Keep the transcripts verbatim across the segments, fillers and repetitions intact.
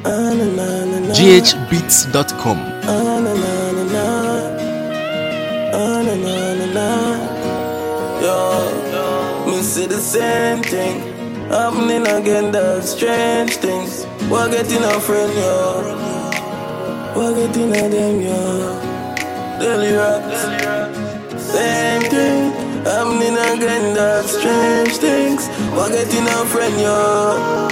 g h beats dot com. Yo, me see the same thing happening again, that strange things. We're getting a friend, yo. We're getting a them, yo. Daily rocks, same thing happening again, that strange things. We're getting a friend, yo.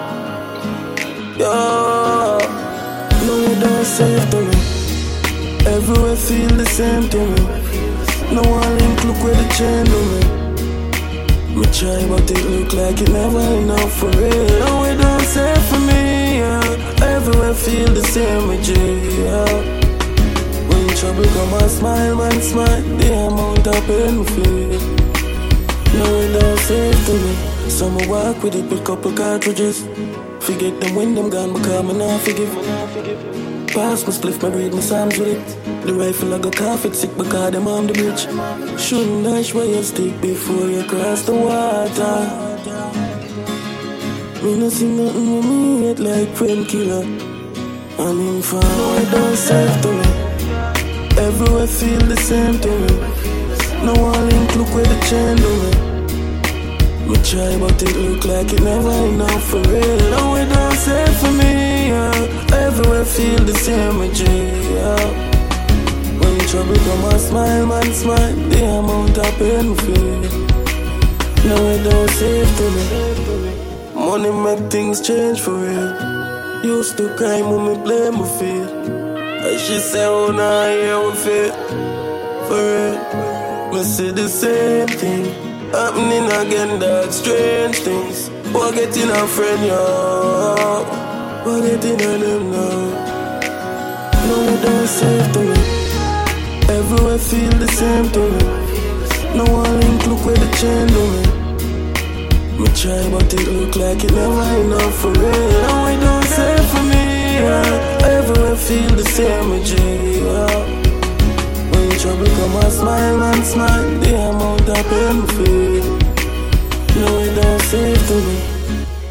Yo, no, you don't save to me. Everywhere feel the same to me. No one link, look where the chain to me. Me try but it look like it never enough for real. No, it don't say for me, yeah. Everywhere feel the same with you, yeah. When trouble come I smile, man, smile. The amount of pain we feel. No, it don't say to me. Some walk with it, pick up a cartridges. Forget them when them gone, because me not forgive. Pass my spliff, my breed, my psalms with it. The rifle I got cough sick because them on the bridge. Shouldn't dash where you stick before you cross the water. Me no see nothing with me yet like friend killer. And him forward don't serve to me. Everywhere feel the same to me. No one link, look where the chain to me. Me try but it look like it never enough for real. No, it don't say for me, yeah. Everywhere feel the same with you, yeah. When trouble come I smile, man, smile. The amount of pain we feel. No, it don't save to me. Money make things change for real. Used to cry when me blame me feel. And she say, oh, nah, yeah, we feel. For real, me see the same thing happening again, that strange things. We're getting a friend, yo. We're getting a them now. No, it don't save to me. Everywhere feel the same to me. No one link, look where the chain to me. Me try but it look like it never enough for real. No, it don't save for me, yeah. Everywhere feel the same with you, yeah. When trouble come I smile, man, smile. The amount of pain we feel. No, it don't save to me.